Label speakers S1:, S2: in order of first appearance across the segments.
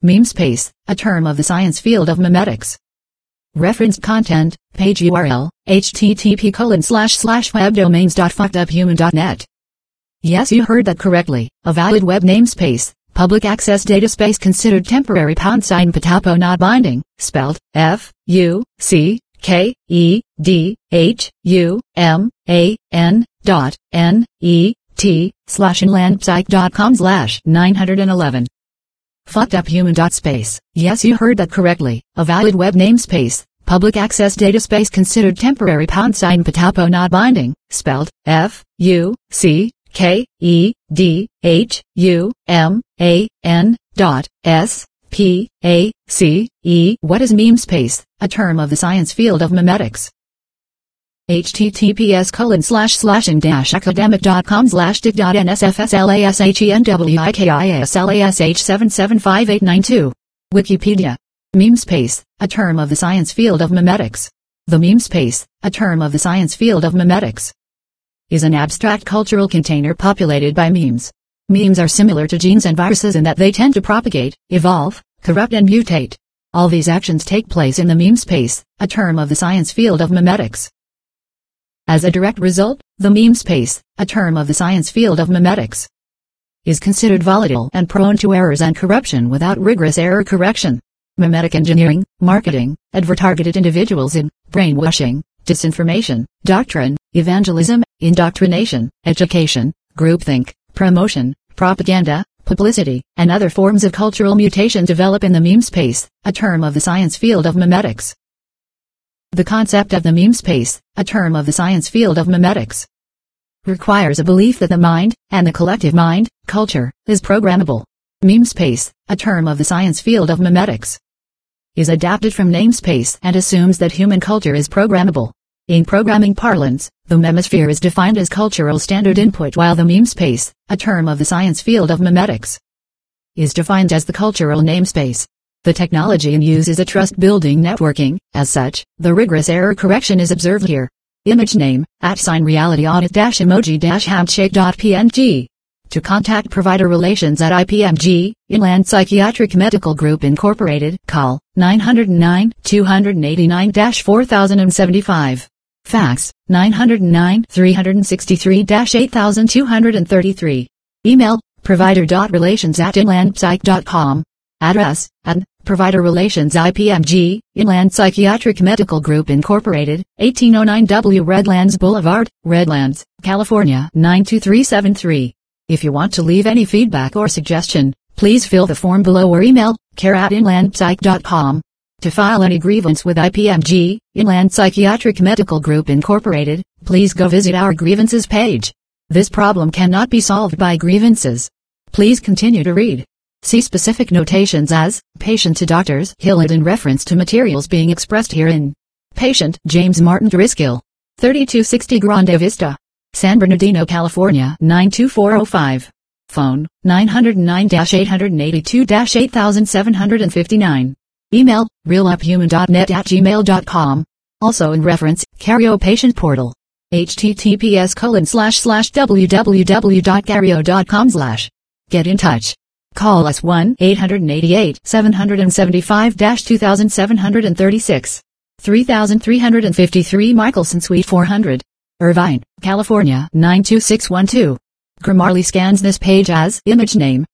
S1: Meme space, a term of the science field of memetics. Referenced content, page URL, http://webdomains.fuckeduphuman.net. Yes, you heard that correctly. A valid web namespace, public access data space considered temporary # patapo not binding, spelled FUCKEDUHUMAN.NET/inlandpsych.com/911. Fuckeduphuman.space. Yes, you heard that correctly. A valid web namespace, public access data space considered temporary # patapo not binding, spelled FUCKEDUHUMAN.SPACE. What is meme space? A term of the science field of memetics. https://academic.com/dig.nsfslash.nsfslash7758892. Wikipedia. Meme space, a term of the science field of memetics. The meme space, a term of the science field of memetics, is an abstract cultural container populated by memes. Memes are similar to genes and viruses in that they tend to propagate, evolve, corrupt and mutate. All these actions take place in the meme space, a term of the science field of memetics. As a direct result, the meme space, a term of the science field of memetics, is considered volatile and prone to errors and corruption without rigorous error correction. Memetic engineering, marketing, advert-targeted individuals in brainwashing, disinformation, doctrine, evangelism, indoctrination, education, groupthink, promotion, propaganda, publicity, and other forms of cultural mutation develop in the meme space, a term of the science field of memetics. The concept of the meme space, a term of the science field of memetics, requires a belief that the mind, and the collective mind, culture, is programmable. Meme space, a term of the science field of memetics, is adapted from namespace and assumes that human culture is programmable. In programming parlance, the memosphere is defined as cultural standard input, while the meme space, a term of the science field of memetics, is defined as the cultural namespace. The technology in use is a trust-building networking. As such, the rigorous error correction is observed here. Image name, @reality-audit-emoji-handshake.png. To contact provider relations at IPMG, Inland Psychiatric Medical Group Incorporated, call 909-289-4075. Fax, 909-363-8233. Email, provider.relations@inlandpsych.com. Address, Provider Relations IPMG, Inland Psychiatric Medical Group Incorporated, 1809 W Redlands Boulevard, Redlands, California 92373. If you want to leave any feedback or suggestion, please fill the form below or email care@inlandpsych.com. To file any grievance with IPMG, Inland Psychiatric Medical Group Incorporated, please go visit our grievances page. This problem cannot be solved by grievances. Please continue to read. See specific notations as patient to doctors Hillard in reference to materials being expressed herein. Patient James Martin Driscoll, 3260 Grande Vista, San Bernardino, California 92405. Phone 909-882-8759. Email realuphuman.net@gmail.com. Also in reference, Cario Patient Portal. https://www.cario.com/. Get in touch. Call us 1-888-775-2736. 3353 Michelson Suite 400. Irvine, California 92612. Grammarly scans this page as image name,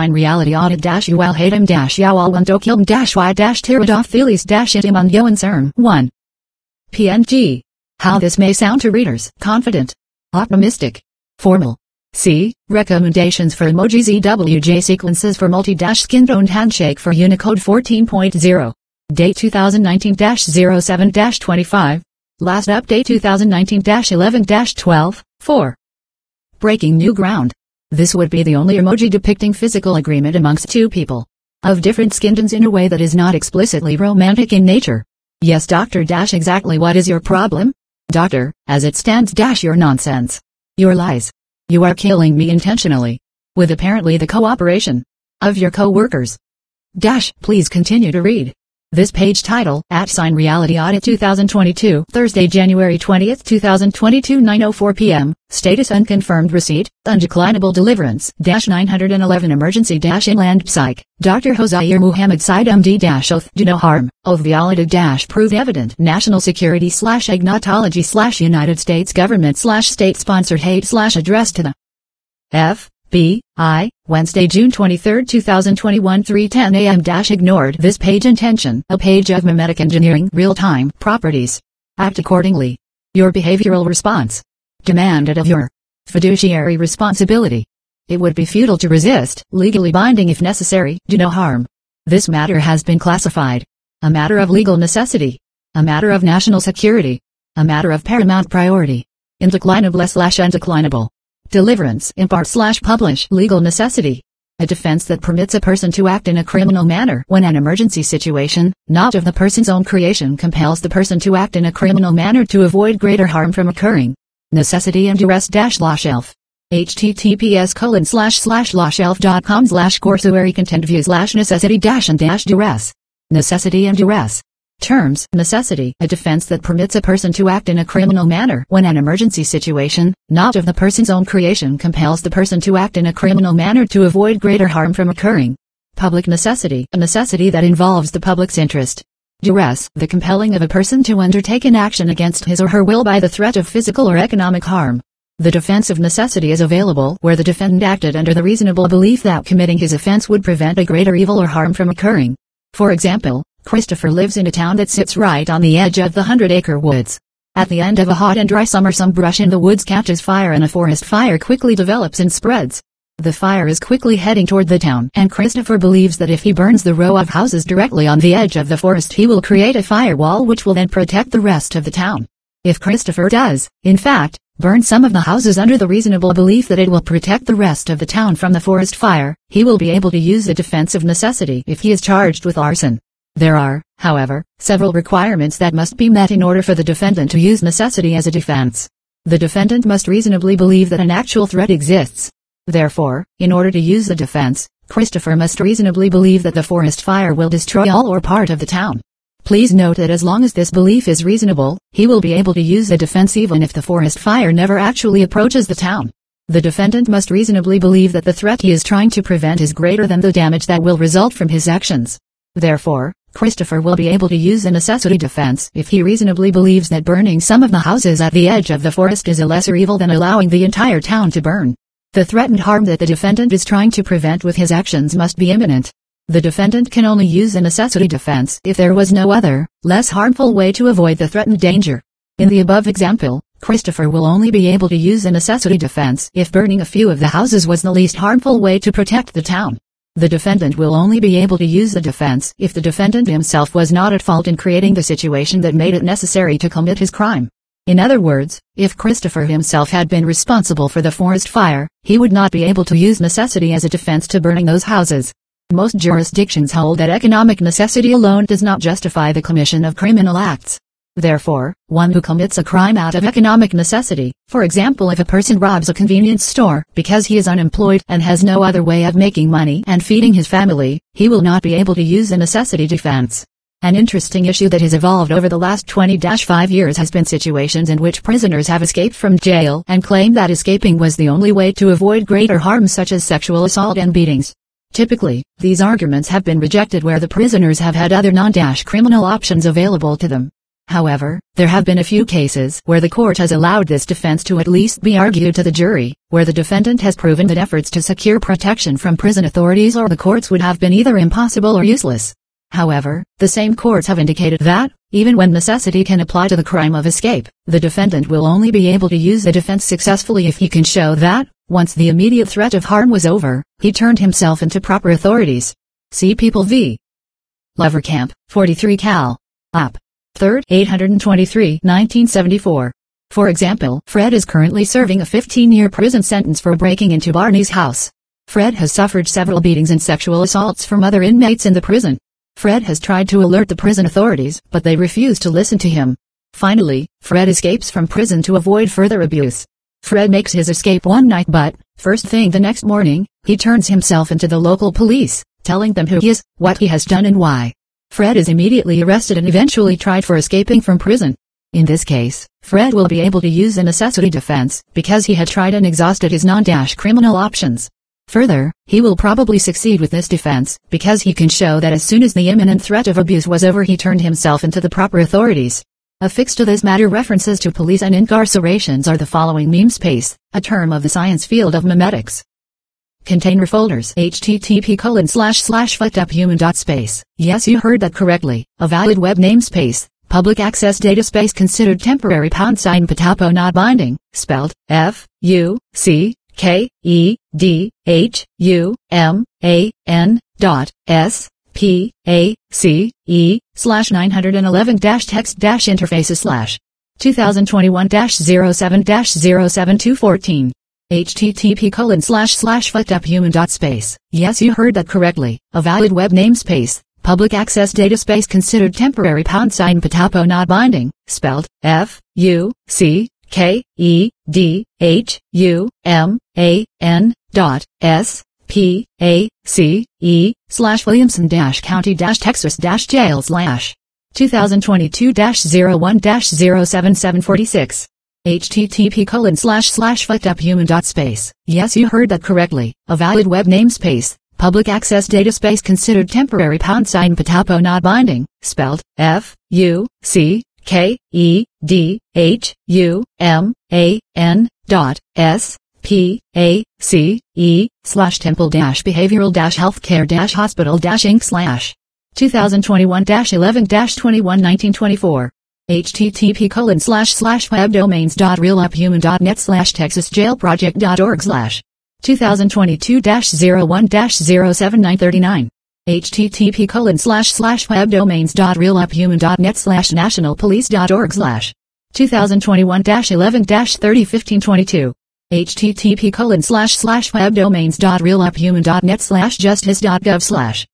S1: @reality-audit-ualhatem-y-tiradafilis-itimanyoanserm 1. PNG. How this may sound to readers: confident, optimistic, formal. C. Recommendations for emojis. EWJ sequences for multi-skin tone handshake for Unicode 14.0. Date 2019-07-25. Last update 2019-11-12, 4. Breaking new ground. This would be the only emoji depicting physical agreement amongst two people of different skin tones in a way that is not explicitly romantic in nature. Yes, Doctor. Exactly what is your problem? Doctor, as it stands. Your nonsense. Your lies. You are killing me intentionally. With apparently the cooperation of your co-workers. Please continue to read. This page title, @Reality Audit 2022, Thursday, January 20th, 2022, 9:04 p.m. Status unconfirmed receipt, undeclinable deliverance, -911 emergency -inland psych. Dr. Hozair Muhammad Said MD oath do no harm, oath violated proved evident. National security /agnotology United States government state sponsored hate address to the FBI, Wednesday, June 23, 2021, 3:10 a.m. Ignored this page intention, a page of memetic engineering real-time properties. Act accordingly. Your behavioral response. Demanded of your fiduciary responsibility. It would be futile to resist, legally binding if necessary, do no harm. This matter has been classified. A matter of legal necessity. A matter of national security. A matter of paramount priority. Indeclinable/undeclinable. Deliverance impart/publish legal necessity. A defense that permits a person to act in a criminal manner when an emergency situation, not of the person's own creation, compels the person to act in a criminal manner to avoid greater harm from occurring. Necessity and duress-law-shelf. https://lawshelf.com/courseware-content-view/necessity-and-duress. Necessity and duress. Terms. Necessity, a defense that permits a person to act in a criminal manner when an emergency situation, not of the person's own creation, compels the person to act in a criminal manner to avoid greater harm from occurring. Public necessity, a necessity that involves the public's interest. Duress, the compelling of a person to undertake an action against his or her will by the threat of physical or economic harm. The defense of necessity is available where the defendant acted under the reasonable belief that committing his offense would prevent a greater evil or harm from occurring. For example, Christopher lives in a town that sits right on the edge of the 100-acre woods. At the end of a hot and dry summer, some brush in the woods catches fire and a forest fire quickly develops and spreads. The fire is quickly heading toward the town, and Christopher believes that if he burns the row of houses directly on the edge of the forest, he will create a firewall which will then protect the rest of the town. If Christopher does, in fact, burn some of the houses under the reasonable belief that it will protect the rest of the town from the forest fire, he will be able to use the defense of necessity if he is charged with arson. There are, however, several requirements that must be met in order for the defendant to use necessity as a defense. The defendant must reasonably believe that an actual threat exists. Therefore, in order to use the defense, Christopher must reasonably believe that the forest fire will destroy all or part of the town. Please note that as long as this belief is reasonable, he will be able to use the defense even if the forest fire never actually approaches the town. The defendant must reasonably believe that the threat he is trying to prevent is greater than the damage that will result from his actions. Therefore, Christopher will be able to use the necessity defense if he reasonably believes that burning some of the houses at the edge of the forest is a lesser evil than allowing the entire town to burn. The threatened harm that the defendant is trying to prevent with his actions must be imminent. The defendant can only use the necessity defense if there was no other, less harmful way to avoid the threatened danger. In the above example, Christopher will only be able to use the necessity defense if burning a few of the houses was the least harmful way to protect the town. The defendant will only be able to use the defense if the defendant himself was not at fault in creating the situation that made it necessary to commit his crime. In other words, if Christopher himself had been responsible for the forest fire, he would not be able to use necessity as a defense to burning those houses. Most jurisdictions hold that economic necessity alone does not justify the commission of criminal acts. Therefore, one who commits a crime out of economic necessity, for example if a person robs a convenience store because he is unemployed and has no other way of making money and feeding his family, he will not be able to use a necessity defense. An interesting issue that has evolved over the last 20-5 years has been situations in which prisoners have escaped from jail and claim that escaping was the only way to avoid greater harm such as sexual assault and beatings. Typically, these arguments have been rejected where the prisoners have had other non-criminal options available to them. However, there have been a few cases where the court has allowed this defense to at least be argued to the jury, where the defendant has proven that efforts to secure protection from prison authorities or the courts would have been either impossible or useless. However, the same courts have indicated that, even when necessity can apply to the crime of escape, the defendant will only be able to use the defense successfully if he can show that, once the immediate threat of harm was over, he turned himself into proper authorities. See People v. Lovercamp, 43 Cal. Op. 3rd, 823, 1974. For example, Fred is currently serving a 15-year prison sentence for breaking into Barney's house. Fred has suffered several beatings and sexual assaults from other inmates in the prison. Fred has tried to alert the prison authorities, but they refuse to listen to him. Finally, Fred escapes from prison to avoid further abuse. Fred makes his escape one night, but, first thing the next morning, he turns himself into the local police, telling them who he is, what he has done and why. Fred is immediately arrested and eventually tried for escaping from prison. In this case, Fred will be able to use a necessity defense because he had tried and exhausted his non-criminal options. Further, he will probably succeed with this defense because he can show that as soon as the imminent threat of abuse was over, he turned himself into the proper authorities. Affixed to this matter, references to police and incarcerations are the following: meme space, a term of the science field of memetics. Container folders, http://fuckeduphuman.space. Yes, you heard that correctly. A valid web namespace, public access data space considered temporary, #patapo not binding, spelled FUCKEDAHUM/911-text-interfaces/2021-07-07214. http://fuckeduphuman.space. Yes, you heard that correctly. A valid web namespace, public access data space considered temporary, #patapo not binding, spelled FUCKED/ACE/Williamson-County-Texas-Jails/2022-01-07746. http://fuckeduphuman.space. Yes, you heard that correctly. A valid web namespace, public access data space considered temporary, #patapo not binding, spelled FUCKED/temple-behavioral-healthcare-hospital-inc/2021-11-21-1924. http://webdomains.realuphuman.net/texasjailproject.org/ 2022-01-07939. http://webdomains.realuphuman.net/nationalpolice.org/ 2021-11-301522. http://webdomains.realuphuman.net/justice.gov/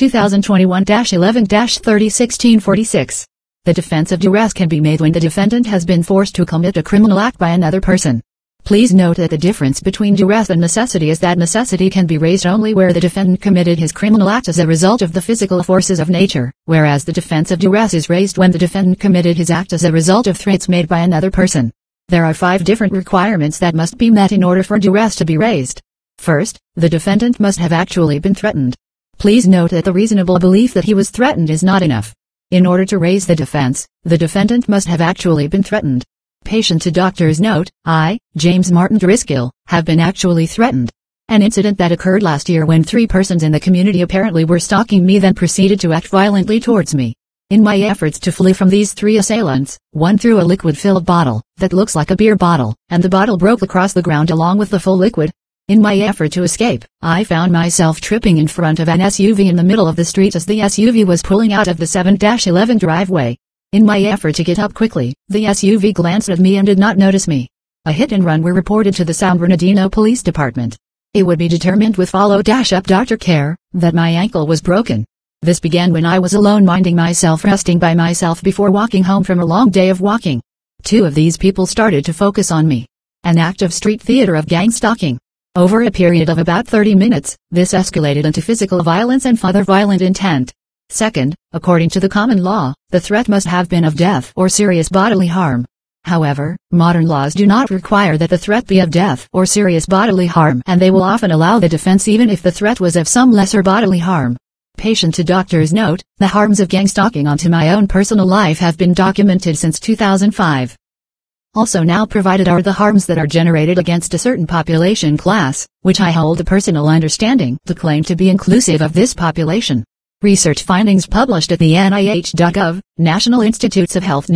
S1: 2021-11-301646. The defense of duress can be made when the defendant has been forced to commit a criminal act by another person. Please note that the difference between duress and necessity is that necessity can be raised only where the defendant committed his criminal act as a result of the physical forces of nature, whereas the defense of duress is raised when the defendant committed his act as a result of threats made by another person. There are 5 different requirements that must be met in order for duress to be raised. First, the defendant must have actually been threatened. Please note that the reasonable belief that he was threatened is not enough. In order to raise the defense, the defendant must have actually been threatened. Patient to doctor's note: I, James Martin Driscoll, have been actually threatened. An incident that occurred last year when 3 persons in the community apparently were stalking me, then proceeded to act violently towards me. In my efforts to flee from these 3 assailants, one threw a liquid-filled bottle that looks like a beer bottle, and the bottle broke across the ground along with the full liquid. In my effort to escape, I found myself tripping in front of an SUV in the middle of the street as the SUV was pulling out of the 7-11 driveway. In my effort to get up quickly, the SUV glanced at me and did not notice me. A hit and run were reported to the San Bernardino Police Department. It would be determined with follow-up doctor care that my ankle was broken. This began when I was alone minding myself, resting by myself before walking home from a long day of walking. 2 of these people started to focus on me. An act of street theater of gang stalking. Over a period of about 30 minutes, this escalated into physical violence and further violent intent. Second, according to the common law, the threat must have been of death or serious bodily harm. However, modern laws do not require that the threat be of death or serious bodily harm, and they will often allow the defense even if the threat was of some lesser bodily harm. Patient to doctor's note: the harms of gang stalking onto my own personal life have been documented since 2005. Also now provided are the harms that are generated against a certain population class, which I hold a personal understanding to claim to be inclusive of this population. Research findings published at the NIH.gov, National Institutes of Health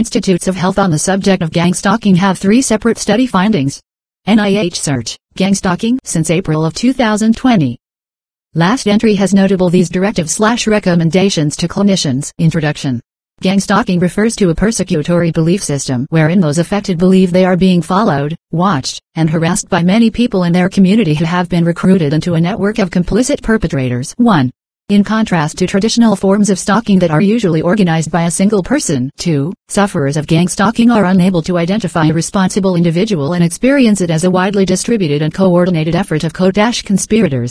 S1: on the subject of gang stalking have 3 separate study findings. NIH search, gang stalking since April of 2020. Last entry has notable these directives/recommendations to clinicians. Introduction. Gang stalking refers to a persecutory belief system wherein those affected believe they are being followed, watched, and harassed by many people in their community who have been recruited into a network of complicit perpetrators. 1. In contrast to traditional forms of stalking that are usually organized by a single person. 2. Sufferers of gang stalking are unable to identify a responsible individual and experience it as a widely distributed and coordinated effort of co-conspirators.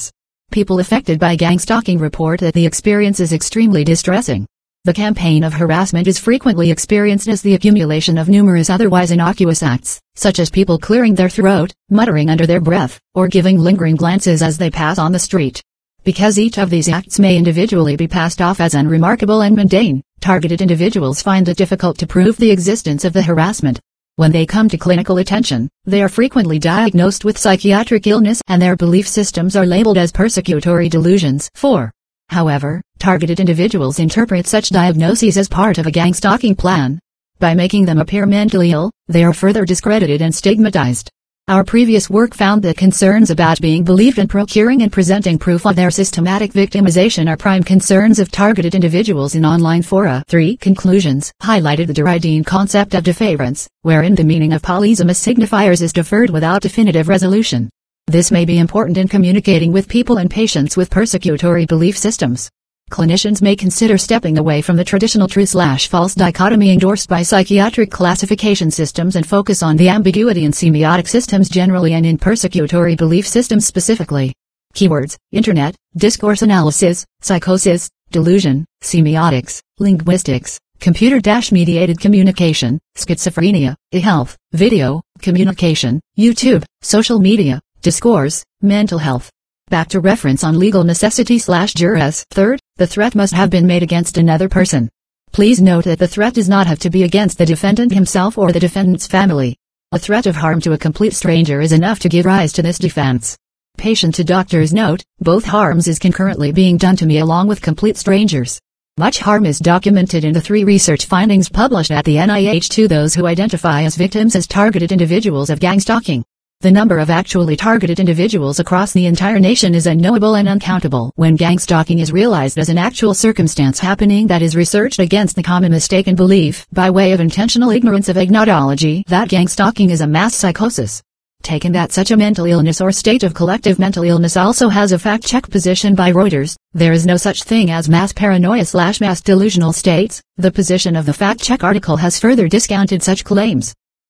S1: People affected by gang stalking report that the experience is extremely distressing. The campaign of harassment is frequently experienced as the accumulation of numerous otherwise innocuous acts, such as people clearing their throat, muttering under their breath, or giving lingering glances as they pass on the street. Because each of these acts may individually be passed off as unremarkable and mundane, targeted individuals find it difficult to prove the existence of the harassment. When they come to clinical attention, they are frequently diagnosed with psychiatric illness and their belief systems are labeled as persecutory delusions. 4. However, targeted individuals interpret such diagnoses as part of a gang stalking plan. By making them appear mentally ill, they are further discredited and stigmatized. Our previous work found that concerns about being believed and procuring and presenting proof of their systematic victimization are prime concerns of targeted individuals in online fora. 3. Conclusions highlighted the Derridean concept of deference, wherein the meaning of polysemous signifiers is deferred without definitive resolution. This may be important in communicating with people and patients with persecutory belief systems. Clinicians may consider stepping away from the traditional true/false dichotomy endorsed by psychiatric classification systems and focus on the ambiguity in semiotic systems generally and in persecutory belief systems specifically. Keywords: Internet, discourse analysis, delusion, semiotics, linguistics, computer-mediated communication, schizophrenia, e-health, video, communication, YouTube, social media, discourse, mental health. Back to reference on legal necessity/duress. Third, the threat must have been made against another person. Please note that the threat does not have to be against the defendant himself or the defendant's family. A threat of harm to a complete stranger is enough to give rise to this defense. Patient to doctor's note: both harms is concurrently being done to me along with complete strangers. Much harm is documented in the 3 research findings published at the NIH to those who identify as victims as targeted individuals of gang stalking. The number of actually targeted individuals across the entire nation is unknowable and uncountable. When gang stalking is realized as an actual circumstance happening that is researched against the common mistaken belief, by way of intentional ignorance of agnotology, that gang stalking is a mass psychosis. Taken that such a mental illness or state of collective mental illness also has a fact-check position by Reuters, there is no such thing as mass paranoia/mass delusional states. The position of the fact-check article has further discounted such claims.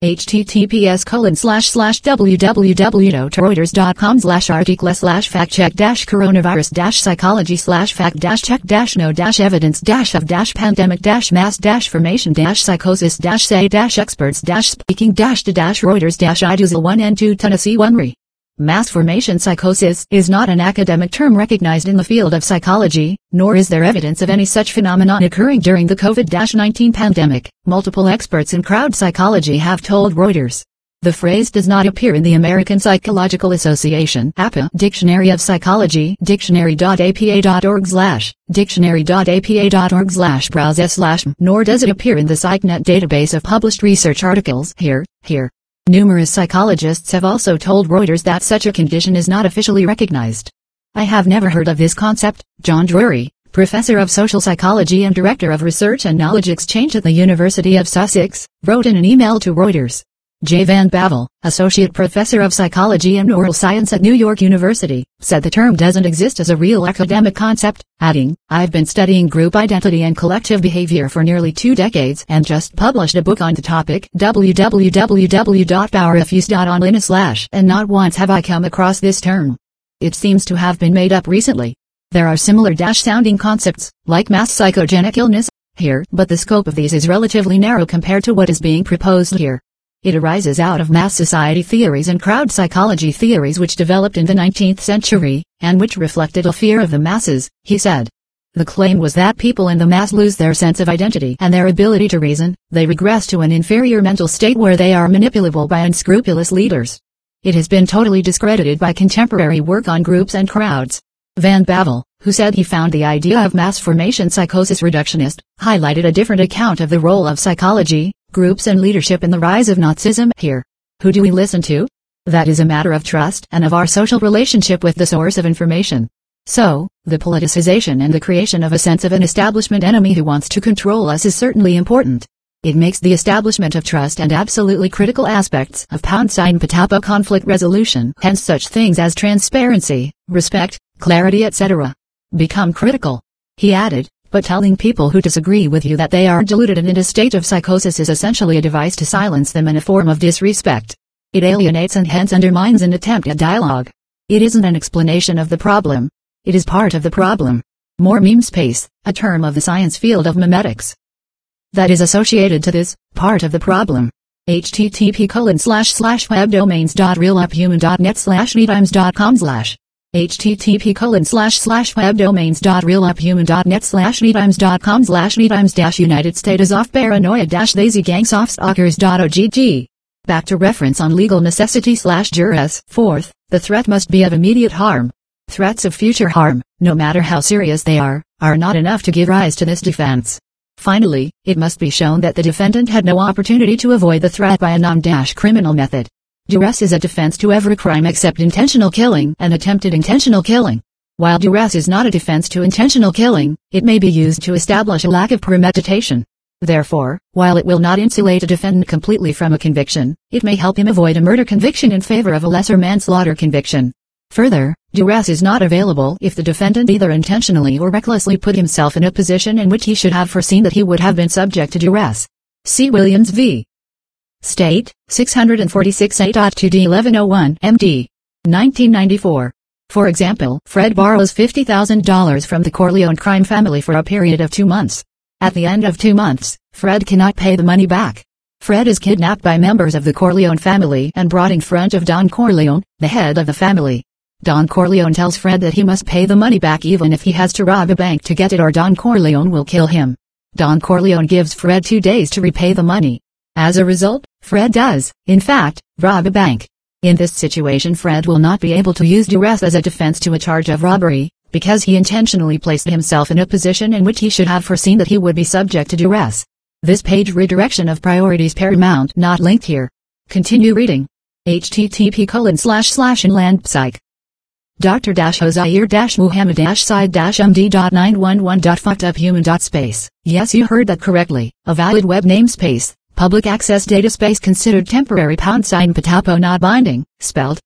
S1: https://www.reuters.com/article/fact-check-corona-virus-psychology/fact-check-no-evidence-fact-check-1 and 2 Tennessee 1 Mass formation psychosis is not an academic term recognized in the field of psychology, nor is there evidence of any such phenomenon occurring during the COVID-19 pandemic, multiple experts in crowd psychology have told Reuters. The phrase does not appear in the American Psychological Association (APA) Dictionary of Psychology, dictionary.apa.org/browse/, nor does it appear in the PsycNet database of published research articles. Here. Numerous psychologists have also told Reuters that such a condition is not officially recognized. I have never heard of this concept, John Drury, professor of social psychology and director of research and knowledge exchange at the University of Sussex, wrote in an email to Reuters. J. Van Bavel, associate professor of psychology and neuroscience at New York University, said the term doesn't exist as a real academic concept, adding, "I've been studying group identity and collective behavior for nearly 2 decades and just published a book on the topic, www.powerofuse.online/, and not once have I come across this term. It seems to have been made up recently. There are similar sounding concepts, like mass psychogenic illness, here, but the scope of these is relatively narrow compared to what is being proposed here. It arises out of mass society theories and crowd psychology theories which developed in the 19th century, and which reflected a fear of the masses," he said. The claim was that people in the mass lose their sense of identity and their ability to reason, they regress to an inferior mental state where they are manipulable by unscrupulous leaders. It has been totally discredited by contemporary work on groups and crowds. Van Bavel, who said he found the idea of mass formation psychosis reductionist, highlighted a different account of the role of psychology, groups and leadership in the rise of Nazism. Here. Who do we listen to? That is a matter of trust and of our social relationship with the source of information. So, the politicization and the creation of a sense of an establishment enemy who wants to control us is certainly important. It makes the establishment of trust and absolutely critical aspects of #Patapa conflict resolution, hence such things as transparency, respect, clarity etc. become critical. He added, but telling people who disagree with you that they are deluded and in a state of psychosis is essentially a device to silence them and a form of disrespect. It alienates and hence undermines an attempt at dialogue. It isn't an explanation of the problem. It is part of the problem. More meme space, a term of the science field of memetics that is associated to this part of the problem. http://webdomains.realuphuman.net/netimes.com/ http://webdomains.realuphuman.net/netimes.com/netimes-united status of paranoia-lazy gangsoftstalkers.ogg. Back to reference on legal necessity/duress. Fourth, the threat must be of immediate harm. Threats of future harm, no matter how serious they are not enough to give rise to this defense. Finally, it must be shown that the defendant had no opportunity to avoid the threat by a non-criminal method. Duress is a defense to every crime except intentional killing and attempted intentional killing. While duress is not a defense to intentional killing, it may be used to establish a lack of premeditation. Therefore, while it will not insulate a defendant completely from a conviction, it may help him avoid a murder conviction in favor of a lesser manslaughter conviction. Further, duress is not available if the defendant either intentionally or recklessly put himself in a position in which he should have foreseen that he would have been subject to duress. See Williams v. State, 646 A.2d 1101 MD. 1994. For example, Fred borrows $50,000 from the Corleone crime family for a period of 2 months. At the end of 2 months, Fred cannot pay the money back. Fred is kidnapped by members of the Corleone family and brought in front of Don Corleone, the head of the family. Don Corleone tells Fred that he must pay the money back even if he has to rob a bank to get it or Don Corleone will kill him. Don Corleone gives Fred 2 days to repay the money. As a result, Fred does, in fact, rob a bank. In this situation, Fred will not be able to use duress as a defense to a charge of robbery, because he intentionally placed himself in a position in which he should have foreseen that he would be subject to duress. This page redirection of priorities paramount not linked here. Continue reading. http://inlandpsych. Dr-Hosseir-Muhammad-Side-MD.911.fuckeduphuman.space. Yes, you heard that correctly. A valid web namespace. Public access data space considered temporary # patapo not binding. Spelled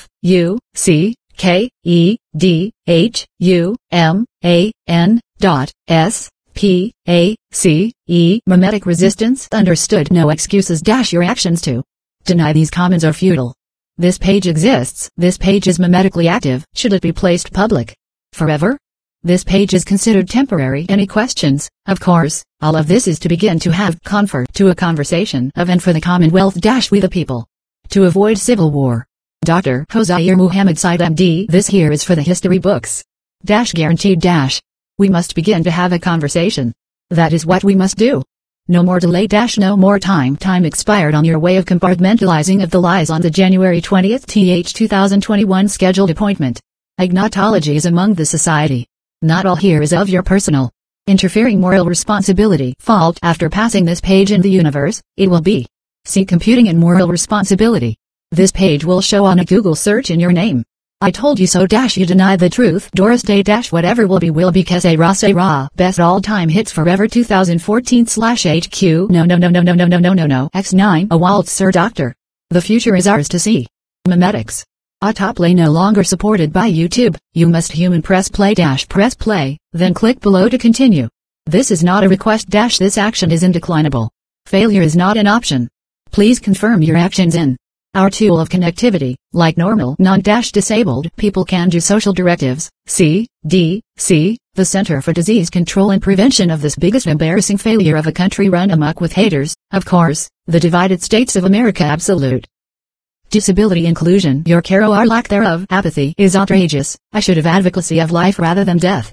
S1: FUCKEDHUMAN.SPACE. Memetic resistance understood. No excuses. Your actions to deny these comments are futile. This page exists. This page is memetically active. Should it be placed public forever? This page is considered temporary. Any questions? Of course, all of this is to begin to have comfort to a conversation of and for the Commonwealth - we the people. To avoid civil war. Dr. Hosseir Muhammad Side MD. This here is for the history books. Guaranteed. We must begin to have a conversation. That is what we must do. No more delay. No more time. Time expired on your way of compartmentalizing of the lies on the January 20th 2021 scheduled appointment. Agnotology is among the society. Not all here is of your personal interfering moral responsibility fault. After passing this page in the universe, it will be. See computing and moral responsibility. This page will show on a Google search in your name. I told you so. You deny the truth. Doris Day. Whatever will be because a raw. Best all time hits forever 2014/HQ. No. X9. A waltz, Doctor. The future is ours to see. Memetics. Autoplay no longer supported by YouTube. You must human press play. Press play, then click below to continue. This is not a request. This action is indeclinable. Failure is not an option. Please confirm your actions in our tool of connectivity. Like normal non-disabled people can do social directives. CDC, the Center for Disease Control and Prevention of this biggest embarrassing failure of a country run amok with haters, of course, the Divided States of America. Absolute disability inclusion. Your care or lack thereof. Apathy is outrageous. I should have advocacy of life rather than death.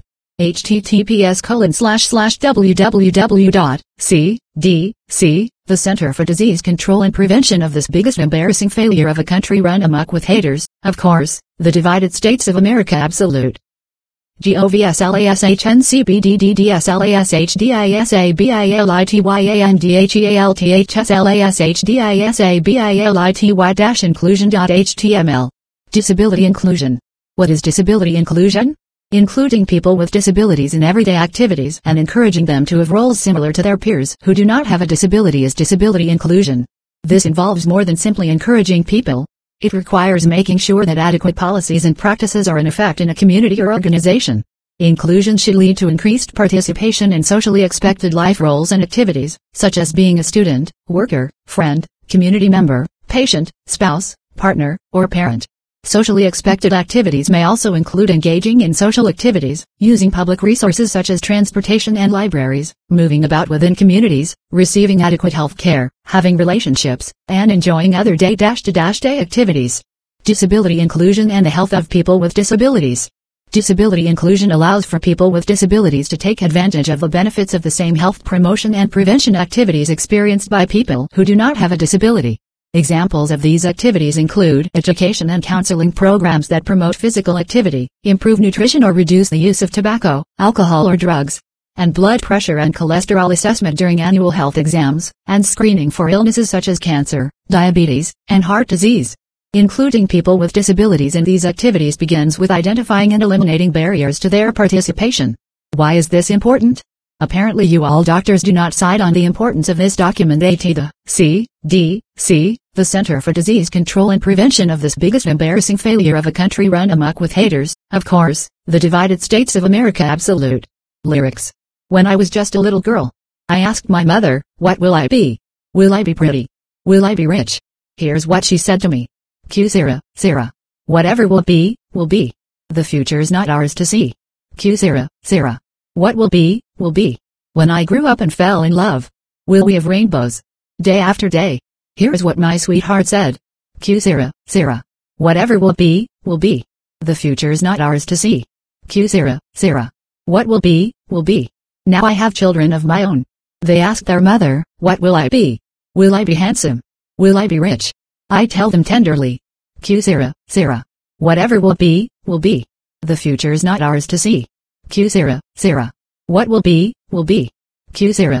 S1: https://www.cdc, the Center for Disease Control and Prevention of this biggest embarrassing failure of a country run amok with haters, of course, the Divided States of America. Absolute GOVSLASHNCBDDSLASHDIASABIALITYANDHELTHInclusion.html. Disability inclusion. What is disability inclusion? Including people with disabilities in everyday activities and encouraging them to have roles similar to their peers who do not have a disability is disability inclusion. This involves more than simply encouraging people. It requires making sure that adequate policies and practices are in effect in a community or organization. Inclusion should lead to increased participation in socially expected life roles and activities, such as being a student, worker, friend, community member, patient, spouse, partner, or parent. Socially expected activities may also include engaging in social activities, using public resources such as transportation and libraries, moving about within communities, receiving adequate health care, having relationships, and enjoying other day-to-day activities. Disability inclusion and the health of people with disabilities. Disability inclusion allows for people with disabilities to take advantage of the benefits of the same health promotion and prevention activities experienced by people who do not have a disability. Examples of these activities include education and counseling programs that promote physical activity, improve nutrition or reduce the use of tobacco, alcohol or drugs, and blood pressure and cholesterol assessment during annual health exams, and screening for illnesses such as cancer, diabetes, and heart disease. Including people with disabilities in these activities begins with identifying and eliminating barriers to their participation. Why is this important? Apparently you all doctors do not cite on the importance of this document the CDC, the Center for Disease Control and Prevention of this biggest embarrassing failure of a country run amok with haters, of course, the Divided States of America absolute. Lyrics. When I was just a little girl, I asked my mother, what will I be? Will I be pretty? Will I be rich? Here's what she said to me. Q Sarah, whatever will be, will be. The future's not ours to see. Q Sarah, what will be, will be. When I grew up and fell in love, will we have rainbows? Day after day. Here's what my sweetheart said. Q Sarah, whatever will be, will be. The future's not ours to see. Q Sarah, what will be, will be. Now I have children of my own. They ask their mother, what will I be? Will I be handsome? Will I be rich? I tell them tenderly. Q Sarah, whatever will be, will be. The future's not ours to see. Q Sarah, what will be, will be. Q Sarah.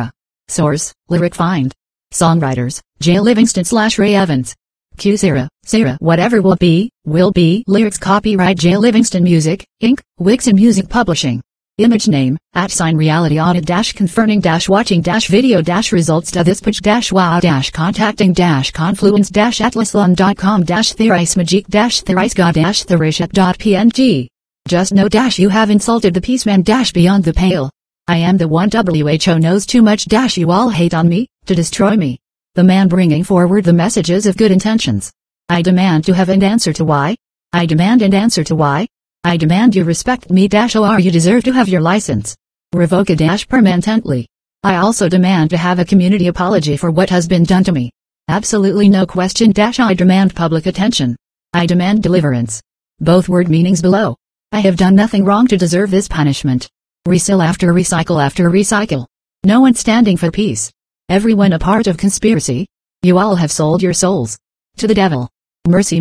S1: Source, lyric find. Songwriters, J. Livingston / Ray Evans. Q Sarah, whatever will be, lyrics copyright J. Livingston Music, Inc., Wixon Music Publishing. Image name, @reality audit conferring watching video results to this pitch wow contacting confluence atlaslon.com thrice magic thrice god theriship.png. Just know you have insulted the peaceman beyond the pale. I am the one WHO knows too much you all hate on me, to destroy me. The man bringing forward the messages of good intentions. I demand to have an answer to why. I demand an answer to why. I demand you respect me or you deserve to have your license revoked permanently. I also demand to have a community apology for what has been done to me. Absolutely no question I demand public attention. I demand deliverance. Both word meanings below. I have done nothing wrong to deserve this punishment. Recycle after recycle. No one standing for peace. Everyone a part of conspiracy. You all have sold your souls to the devil. Mercy.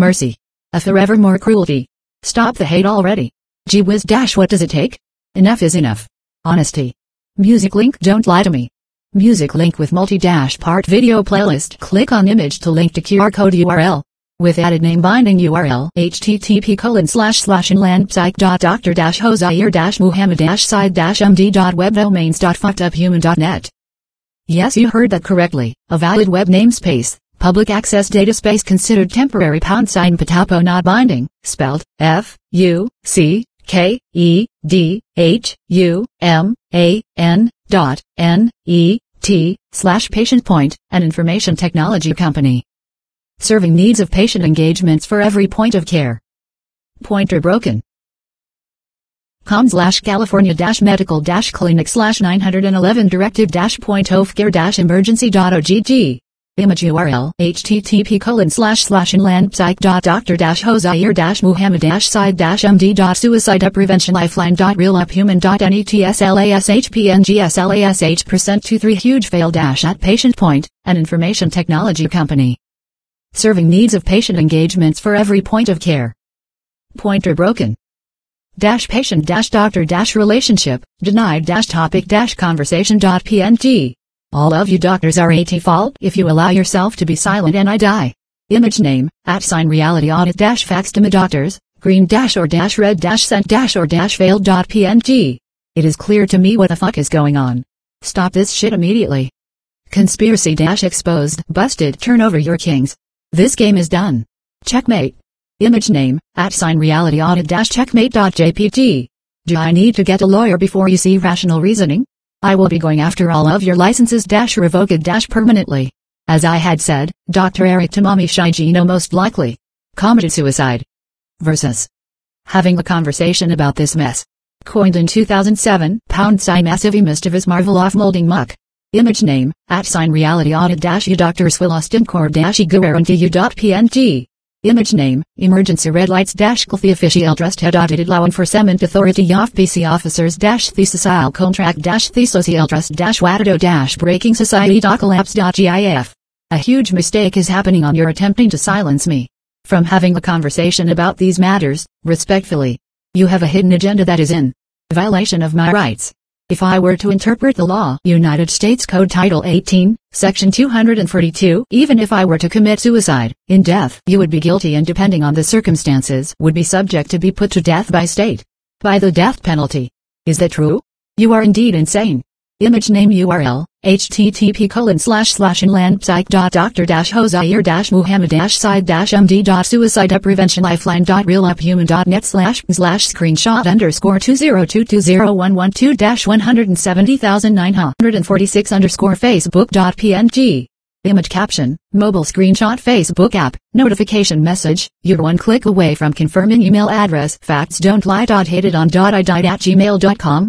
S1: A forevermore cruelty. Stop the hate already. Gee whiz what does it take? Enough is enough. Honesty. Music link don't lie to me. Music link with multi-part video playlist. Click on image to link to QR code URL. With added name binding URL http://inland.dr-hosayr-muhammad-side-md.webdomains.fuckeduphuman.net. Yes, you heard that correctly. A valid web namespace. Public access data space considered temporary # patapo not binding, spelled FUCKEDHUMAN.NET /patient information technology company. Serving needs of patient engagements for every point of care. Pointer broken. com/California-medical-clinic/911 directive-point-of-care-emergency.ogg. Image URL http://inland.dr-hosayr-muhammad-side-md.suicide prevention lifeline.real-up-human.netslashpercent23 huge fail at patient point, an information technology company. Serving needs of patient engagements for every point of care. Pointer broken. Patient-doctor-relationship, denied-topic-conversation.png. All of you doctors are at fault if you allow yourself to be silent and I die. Image name, @reality audit fax to my doctors, green-or-red-sent-or-failed.png. It is clear to me what the fuck is going on. Stop this shit immediately. Conspiracy-exposed, busted, turn over your kings. This game is done. Checkmate. Image name, @reality audit-checkmate.jpg. Do I need to get a lawyer before you see rational reasoning? I will be going after all of your licenses revoked permanently. As I had said, Dr. Eric Tamami Shigino most likely. committed suicide. Versus having a conversation about this mess. Coined in 2007, #massive mischievous marvel off molding muck. Image name, @reality audit -u Dr. Swilostin core -u.png. Image name, emergency red lights -gulfi official trust head audited law enforcement authority of PC officers -thesocial contract -thesocial trust -wadido breaking society collapse.gif. A huge mistake is happening on your attempting to silence me from having a conversation about these matters, respectfully. You have a hidden agenda that is in violation of my rights. If I were to interpret the law, United States Code Title 18, Section 242, even if I were to commit suicide, in death, you would be guilty and depending on the circumstances would be subject to be put to death by state. By the death penalty. Is that true? You are indeed insane. Image name URL, http://landpsych.dr.hosea-muhammad-side-md.suicide-prevention-lifeline.real-up-human.net/screenshot_20220112-170,900 Image caption, mobile screenshot Facebook app, notification message, you're one click away from confirming email address, facts don't lie. Hated on I died at gmail.com,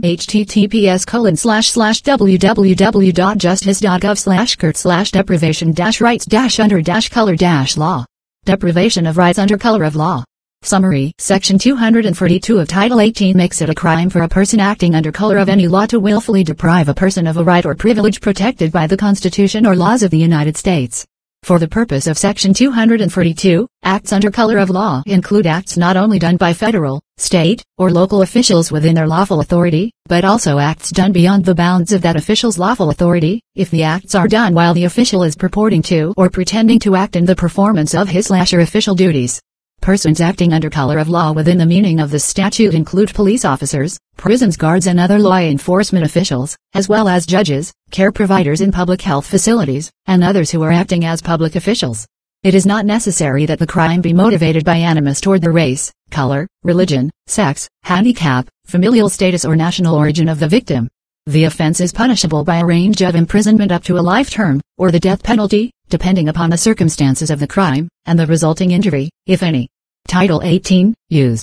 S1: https://www.justice.gov/curt/deprivation-rights-under-color-law. Deprivation of rights under color of law. Summary. Section 242 of Title 18 makes it a crime for a person acting under color of any law to willfully deprive a person of a right or privilege protected by the Constitution or laws of the United States. For the purpose of Section 242, acts under color of law include acts not only done by federal, state, or local officials within their lawful authority, but also acts done beyond the bounds of that official's lawful authority, if the acts are done while the official is purporting to or pretending to act in the performance of his/her official duties. Persons acting under color of law within the meaning of this statute include police officers, prisons guards and other law enforcement officials, as well as judges, care providers in public health facilities, and others who are acting as public officials. It is not necessary that the crime be motivated by animus toward the race, color, religion, sex, handicap, familial status or national origin of the victim. The offense is punishable by a range of imprisonment up to a life term, or the death penalty, depending upon the circumstances of the crime, and the resulting injury, if any. Title 18, Use.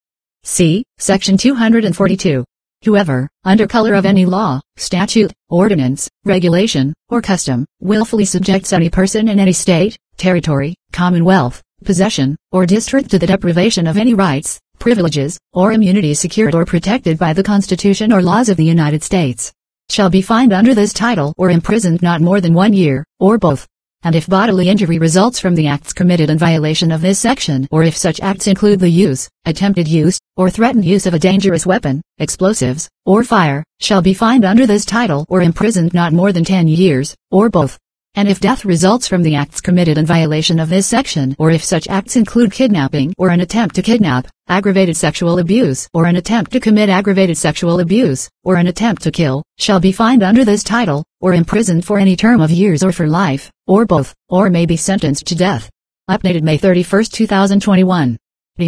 S1: C. Section 242. Whoever, under color of any law, statute, ordinance, regulation, or custom, willfully subjects any person in any state, territory, commonwealth, possession, or district to the deprivation of any rights, privileges, or immunities secured or protected by the Constitution or laws of the United States, shall be fined under this title or imprisoned not more than 1 year, or both. And if bodily injury results from the acts committed in violation of this section, or if such acts include the use, attempted use, or threatened use of a dangerous weapon, explosives, or fire, shall be fined under this title or imprisoned not more than 10 years, or both. And if death results from the acts committed in violation of this section, or if such acts include kidnapping or an attempt to kidnap, aggravated sexual abuse or an attempt to commit aggravated sexual abuse, or an attempt to kill, shall be fined under this title, or imprisoned for any term of years or for life, or both, or may be sentenced to death. Updated May 31, 2021.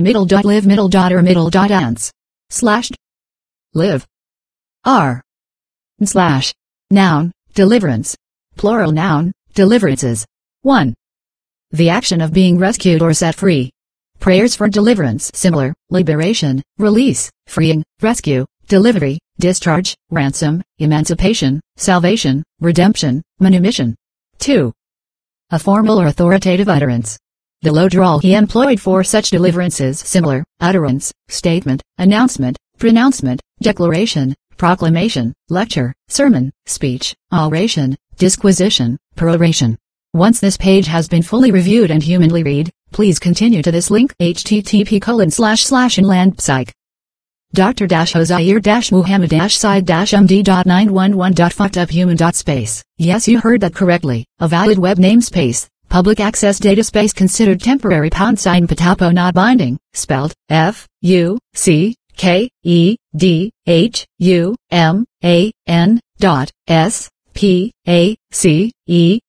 S1: Middle.live//. Live. R. Noun, deliverance. Plural noun, deliverances. 1. The action of being rescued or set free. Prayers for deliverance. Similar, liberation, release, freeing, rescue, delivery, discharge, ransom, emancipation, salvation, redemption, manumission. 2. A formal or authoritative utterance. The literal he employed for such deliverances. Similar, utterance, statement, announcement, pronouncement, declaration, proclamation, lecture, sermon, speech, oration, disquisition, peroration. Once this page has been fully reviewed and humanly read, please continue to this link http://inlandpsych. Dr-Hosea-Muhammad-side-md.911.fuckeduphuman.space. Yes, you heard that correctly. A valid web namespace. Public access data space considered temporary #, patapo not binding, spelled FUCKEDHUMAN.